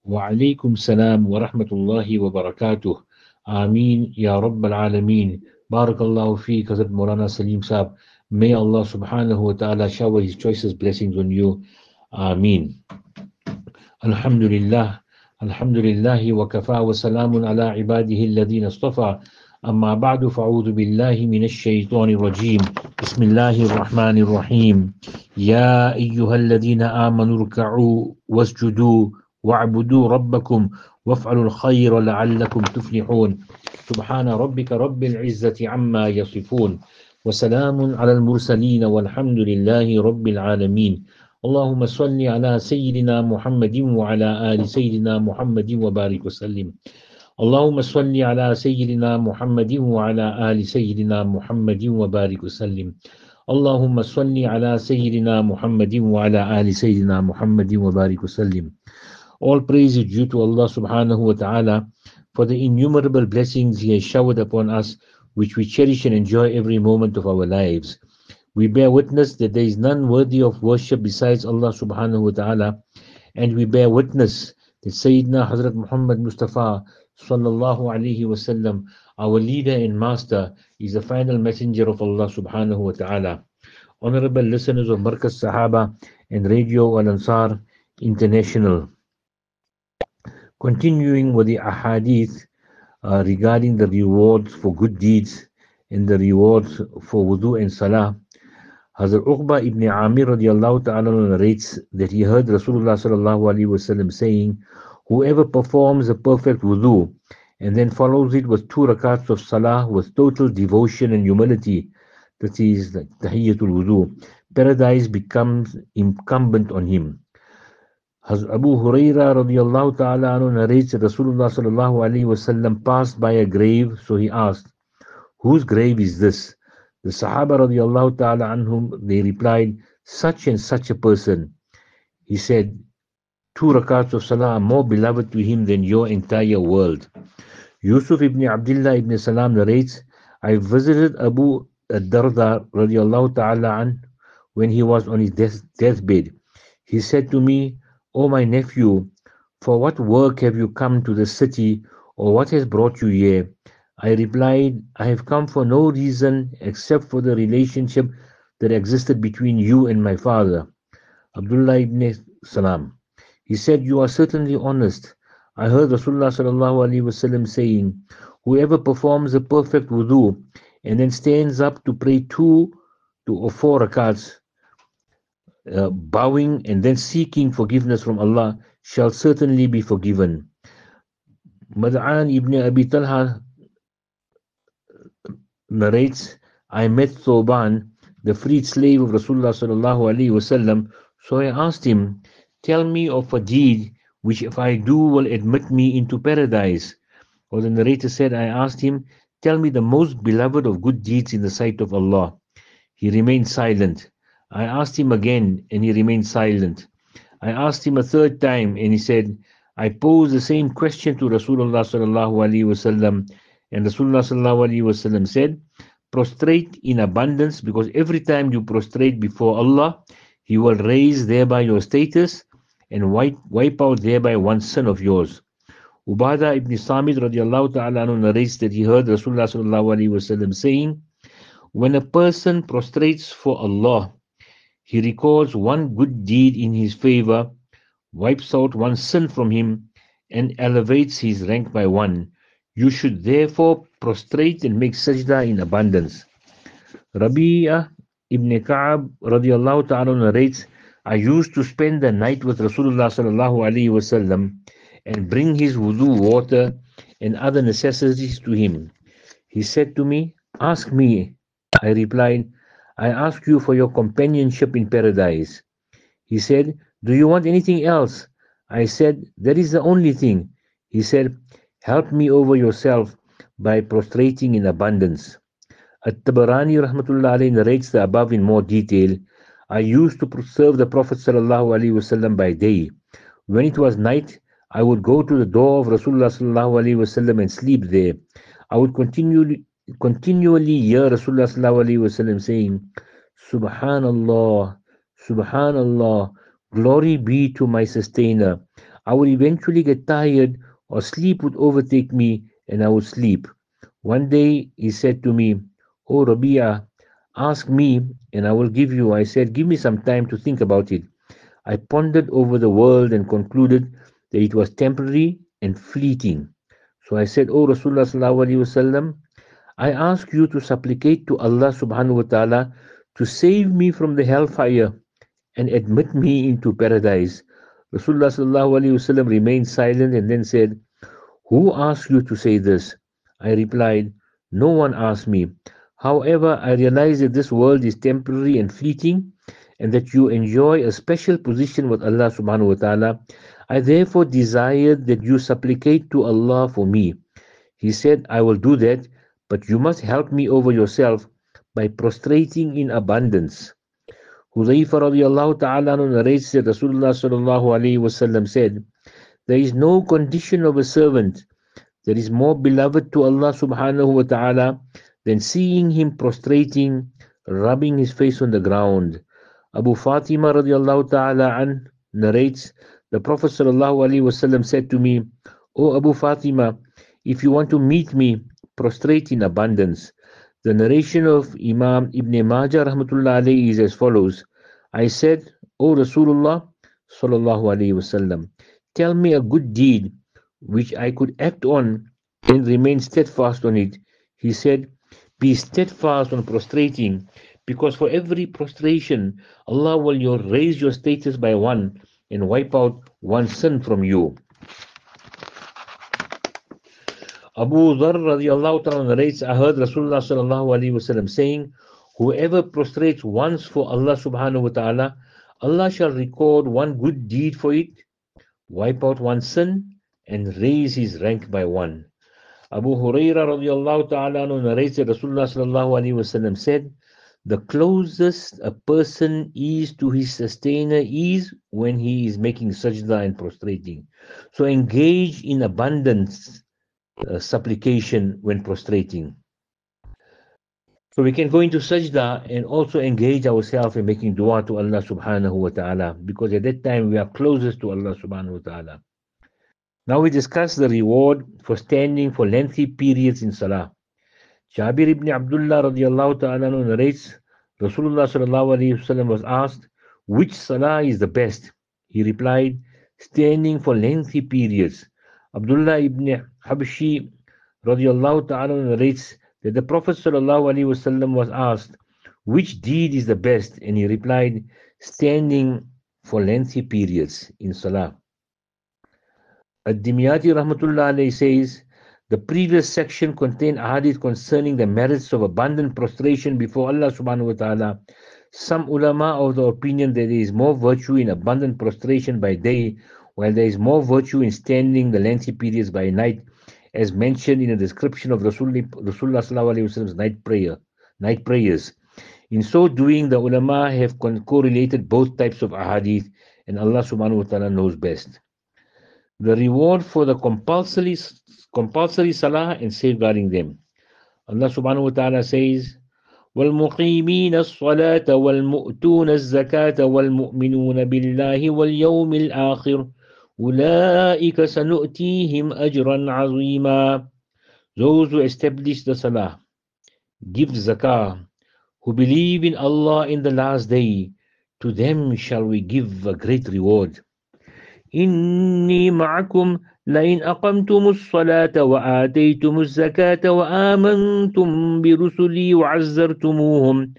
وعليكم السلام ورحمة الله وبركاته. Ameen Ya Rabbal Alameen. Barakallahu feek, Hazrat Maulana Salim Saab. May Allah subhanahu wa ta'ala shower His choicest blessings on you. Ameen. Alhamdulillah. Alhamdulillahi wa kafa wa salamun ala ibadihi alladhina istafa. أما بعد فأعوذ بالله من الشيطان الرجيم بسم الله الرحمن الرحيم يا أيها الذين آمنوا اركعوا واسجدوا واعبدوا ربكم وافعلوا الخير لعلكم تفلحون سبحان ربك رب العزة عما يصفون وسلام على المرسلين والحمد لله رب العالمين اللهم صل على سيدنا محمد وعلى آل سيدنا محمد وبارك وسلم اللهم صل على سيدنا محمد وعلى آل سيدنا محمد وبارك وسلم اللهم صل على سيدنا محمد وعلى آل سيدنا محمد وبارك وسلم. All praise is due to Allah subhanahu wa ta'ala for the innumerable blessings He has showered upon us, which we cherish and enjoy every moment of our lives. We bear witness that there is none worthy of worship besides Allah subhanahu wa ta'ala, and we bear witness that Sayyidina Hazrat Muhammad Mustafa sallallahu alaihi wasallam, our leader and master, is the final messenger of Allah subhanahu wa ta'ala. Honorable listeners of Markaz Sahaba and Radio Al-Ansar International, continuing with the ahadith regarding the rewards for good deeds and the rewards for wudu and salah, Hazrat Uqba ibn Amir radiallahu ta'ala narrates that he heard Rasulullah sallallahu alaihi wasallam saying, whoever performs a perfect wudu and then follows it with 2 rakats of salah with total devotion and humility, that is the tahiyyatul wudu, paradise becomes incumbent on him. Hazrat Abu Huraira radiallahu ta'ala anhu narrates that Rasulullah sallallahu alaihi wasallam passed by a grave, so he asked, whose grave is this? The Sahaba radiallahu ta'ala anhum, they replied, such and such a person. He said, 2 rakats of salah are more beloved to him than your entire world. Yusuf ibn Abdullah ibn Salam narrates, I visited Abu Darda radiallahu ta'ala an when he was on his deathbed. He said to me, O my nephew, for what work have you come to the city, or what has brought you here? I replied, I have come for no reason except for the relationship that existed between you and my father, Abdullah ibn Salam. He said, you are certainly honest. I heard Rasulullah sallallahu alaihi wasallam saying, whoever performs a perfect wudu and then stands up to pray 2 or 4 rakats, bowing and then seeking forgiveness from Allah, shall certainly be forgiven. Mad'an ibn Abi Talha narrates, I met Thoban, the freed slave of Rasulullah sallallahu alaihi wasallam, so I asked him, tell me of a deed which if I do will admit me into paradise. Or the narrator said, I asked him, tell me the most beloved of good deeds in the sight of Allah. He remained silent. I asked him again and he remained silent. I asked him a 3rd time and he said, I posed the same question to Rasulullah sallallahu alaihi wasallam, and Rasulullah sallallahu alaihi wasallam said, prostrate in abundance, because every time you prostrate before Allah, He will raise thereby your status and wipe out thereby one sin of yours. Ubadah ibn Samit radiallahu ta'ala anhu narrates that he heard Rasulullah sallallahu alaihi wasallam saying, when a person prostrates for Allah, he records one good deed in his favor, wipes out one sin from him, and elevates his rank by 1. You should therefore prostrate and make sajda in abundance. Rabi'ah ibn Ka'ab radiallahu ta'ala narrates, I used to spend the night with Rasulullah sallallahu alaihi wasallam and bring his wudu water and other necessities to him. He said to me, ask me. I replied, I ask you for your companionship in paradise. He said, do you want anything else? I said, that is the only thing. He said, help me over yourself by prostrating in abundance. At-Tabarani rahmatullah alayhi narrates the above in more detail. I used to serve the Prophet sallallahu alaihi wasallam by day. When it was night, I would go to the door of Rasulullah sallallahu alaihi wasallam and sleep there. I would continually hear Rasulullah sallallahu alaihi wasallam saying, Subhanallah, Subhanallah, glory be to my sustainer. I would eventually get tired or sleep would overtake me and I would sleep. One day he said to me, "Oh Rabia, ask me and I will give you." I said, "Give me some time to think about it." I pondered over the world and concluded that it was temporary and fleeting. So I said, "O Rasulullah sallallahu alaihi wasallam, I ask you to supplicate to Allah subhanahu wa ta'ala to save me from the hellfire and admit me into paradise." Rasulullah sallallahu alaihi wasallam remained silent and then said, "Who asked you to say this?" I replied, "No one asked me. However, I realize that this world is temporary and fleeting and that you enjoy a special position with Allah subhanahu wa ta'ala. I therefore desire that you supplicate to Allah for me." He said, "I will do that, but you must help me over yourself by prostrating in abundance." Huzaifa radiallahu ta'ala narrates that Rasulullah sallallahu alayhi wasallam said, "There is no condition of a servant that is more beloved to Allah subhanahu wa ta'ala than seeing him prostrating, rubbing his face on the ground." Abu Fatima radiallahu ta'ala an narrates, the Prophet sallallahu alayhi wasallam said to me, "O Abu Fatima, if you want to meet me, prostrate in abundance." The narration of Imam Ibn Majah rahmatullah alayhi is as follows. I said, "O Rasulullah sallallahu alayhi wasallam, tell me a good deed which I could act on and remain steadfast on it." He said, "Be steadfast on prostrating, because for every prostration, Allah will raise your status by one and wipe out one sin from you." Abu Dharr radiallahu ta'ala narrates, I heard Rasulullah sallallahu alayhi wasallam saying, "Whoever prostrates once for Allah subhanahu wa ta'ala, Allah shall record one good deed for it, wipe out one sin, and raise his rank by one." Abu Huraira radiallahu ta'ala narrates that Rasulullah sallallahu alayhi wasallam said, "The closest a person is to his sustainer is when he is making sajda and prostrating. So engage in abundance supplication when prostrating. So we can go into sajda and also engage ourselves in making dua to Allah subhanahu wa ta'ala, because at that time we are closest to Allah subhanahu wa ta'ala. Now we discuss the reward for standing for lengthy periods in salah. Jabir ibn Abdullah radiallahu ta'ala narrates, Rasulullah sallallahu alayhi wasallam was asked, "Which salah is the best?" He replied, "Standing for lengthy periods." Abdullah ibn Habshi radiallahu ta'ala narrates that the Prophet sallallahu alaihi wasallam was asked, "Which deed is the best?" And he replied, "Standing for lengthy periods in salah." Ad-Dimyati rahmatullah alayhi says, the previous section contained ahadith concerning the merits of abundant prostration before Allah subhanahu wa ta'ala. Some ulama of the opinion that there is more virtue in abundant prostration by day, while there is more virtue in standing the lengthy periods by night, as mentioned in the description of Rasulullah sallallahu alaihi wasallam's night prayers. In so doing, the ulama have correlated both types of ahadith, and Allah subhanahu wa ta'ala knows best. The reward for the compulsory salah and safeguarding them. Allah subhanahu wa ta'ala says, وَالْمُقِيمِينَ الصَّلَاةَ وَالْمُؤْتُونَ الزَّكَاةَ وَالْمُؤْمِنُونَ بِاللَّهِ وَالْيَوْمِ الْآخِرِ أُولَٰئِكَ سَنُؤْتِيهِمْ أَجْرًا عَظِيمًا. Those who establish the salah, give zakah, who believe in Allah in the last day, to them shall we give a great reward. إِنِّي مَعَكُمْ لَئِنْ أَقَمْتُمُ الصَّلَاةَ وَآتَيْتُمُ الزَّكَاةَ وَآمَنْتُمْ بِرُسُلِي وَعَزَّرْتُمُوهُمْ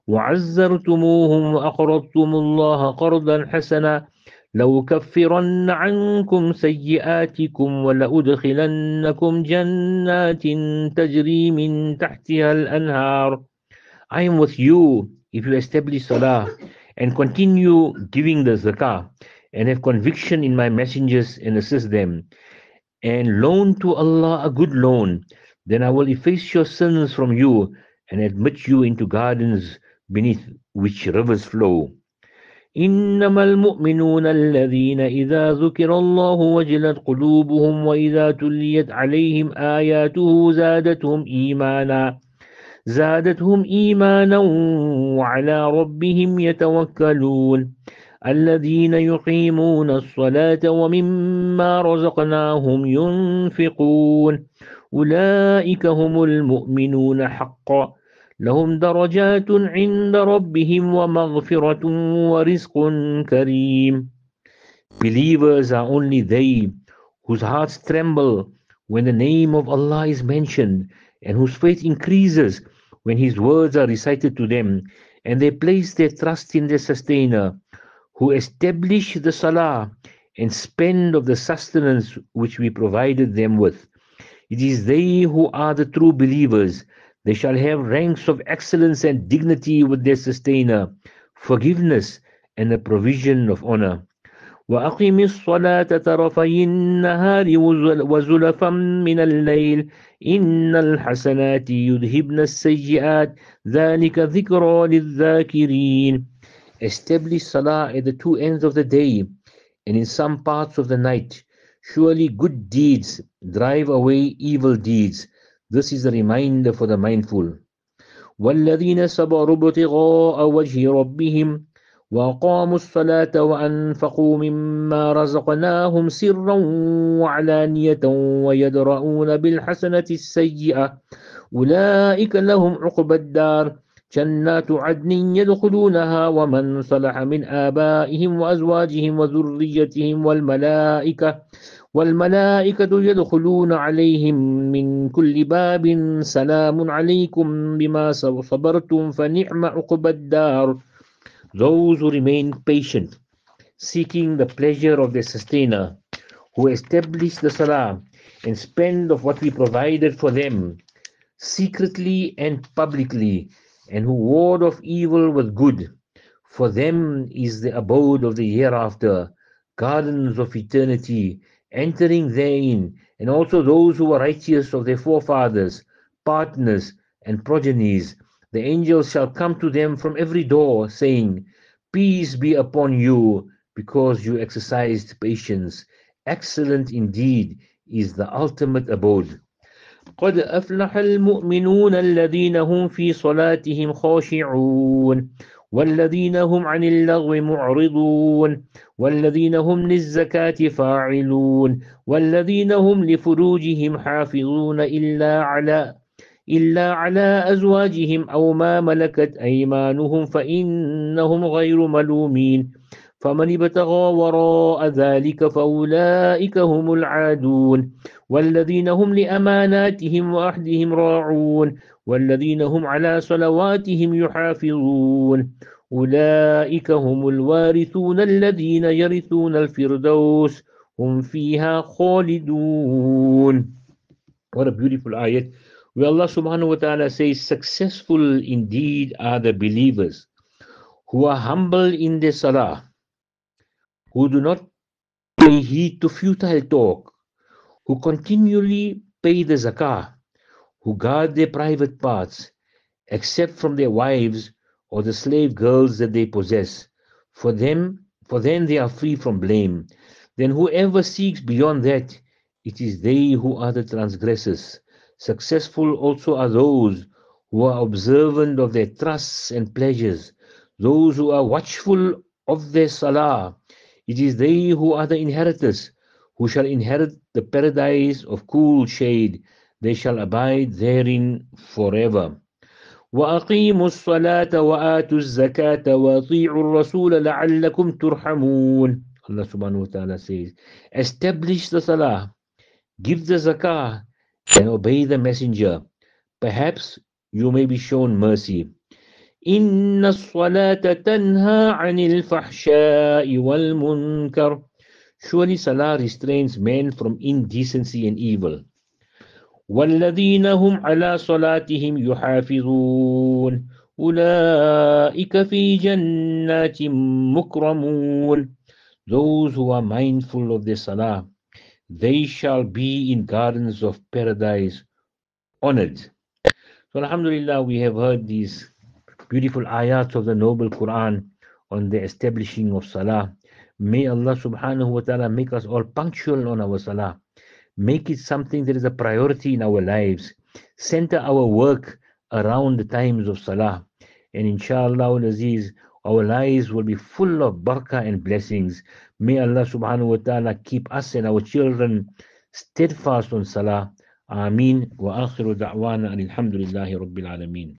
وَأَقْرَضْتُمُ اللَّهَ قَرْضًا حَسَنًا لَأُكَفِّرَنَّ عَنْكُمْ سَيِّئَاتِكُمْ وَلَأُدْخِلَنَّكُمْ جَنَّاتٍ تَجْرِي مِنْ تَحْتِهَا الْأَنْهَارُ. I am with you if you establish salah and continue giving the zakah, and have conviction in my messengers and assist them, and loan to Allah a good loan, then I will efface your sins from you and admit you into gardens beneath which rivers flow. إنما المؤمنون الذين إذا ذكر الله وجلت قلوبهم وإذا تليت عليهم آياته زادتهم إيمانا وعلى ربهم يتوكلون. الذين يقيمون الصلاة ومما رزقناهم ينفقون أولئك هم المؤمنون حقا لهم درجات عند ربهم ومغفرة ورزق كريم. Believers are only they whose hearts tremble when the name of Allah is mentioned, and whose faith increases when His words are recited to them, and they place their trust in their Sustainer, who establish the Salah and spend of the sustenance which we provided them with. It is they who are the true believers. They shall have ranks of excellence and dignity with their Sustainer, forgiveness, and a provision of honor. وأقم الصلاة طرفي النهار وزلفا من الليل إن الحسنات يذهبن السيئات ذلك ذكرى للذاكرين. Establish Salah at the two ends of the day and in some parts of the night. Surely good deeds drive away evil deeds. This is a reminder for the mindful. والذين صبروا ابتغاء وجه ربهم وأقاموا الصلاة وأنفقوا مما رزقناهم سرا وعلانية ويدرؤون بالحسنة السيئة أولئك لهم عقبى الدار جنات عدن يدخلونها ومن صلح من آبائهم وأزواجهم وذريتهم والملائكة يدخلون عليهم من كل باب سلام عليكم بما صبرتم فنعم عقبى الدار. Those who remain patient, seeking the pleasure of their Sustainer, who establish the Salah and spend of what we provided for them, secretly and publicly, and who ward off evil with good, for them is the abode of the hereafter, gardens of eternity, entering therein, and also those who are righteous of their forefathers, partners, and progenies. The angels shall come to them from every door, saying, Peace be upon you, because you exercised patience. Excellent indeed is the ultimate abode. قد أفلح المؤمنون الذين هم في صلاتهم خاشعون والذين هم عن اللغو معرضون والذين هم للزكاة فاعلون والذين هم لفروجهم حافظون إلا على أزواجهم أو ما ملكت أيمانهم فإنهم غير ملومين فمن ابتغى وراء ذلك فأولئك هم العادون والذين هم لأماناتهم وعهدهم راعون والذين هم على صلواتهم يحافظون أولئك هم الوارثون الذين يرثون الفردوس هم فيها خالدون. What a beautiful ayat. Where Allah subhanahu wa ta'ala says, successful indeed are the believers who are humble in their salah, who do not pay heed to futile talk, who continually pay the zakah, who guard their private parts, except from their wives or the slave girls that they possess. For then they are free from blame. Then whoever seeks beyond that, it is they who are the transgressors. Successful also are those who are observant of their trusts and pleasures, those who are watchful of their salah. It is they who are the inheritors, who shall inherit the paradise of cool shade. They shall abide therein forever. وأقيموا الصلاة وآتوا الزكاة وأطيعوا الرسول لعلكم ترحمون. Allah subhanahu wa ta'ala says, establish the salah, give the zakah, and obey the messenger. Perhaps you may be shown mercy. إن الصلاة تنهى عن الفحشاء والمنكر. Surely salah restrains men from indecency and evil. والذين هم على صلاتهم يحافظون أولئك في جنات مكرمون. Those who are mindful of their salah, they shall be in gardens of paradise honored. So alhamdulillah, we have heard these beautiful ayats of the noble Quran on the establishing of salah. May Allah subhanahu wa ta'ala make us all punctual on our salah. Make it something that is a priority in our lives. Center our work around the times of salah. And inshallah, Aziz, Our lives will be full of barakah and blessings. May Allah subhanahu wa ta'ala keep us and our children steadfast on salah. Ameen. Wa akhiru da'wana alhamdulillahi rabbil alameen.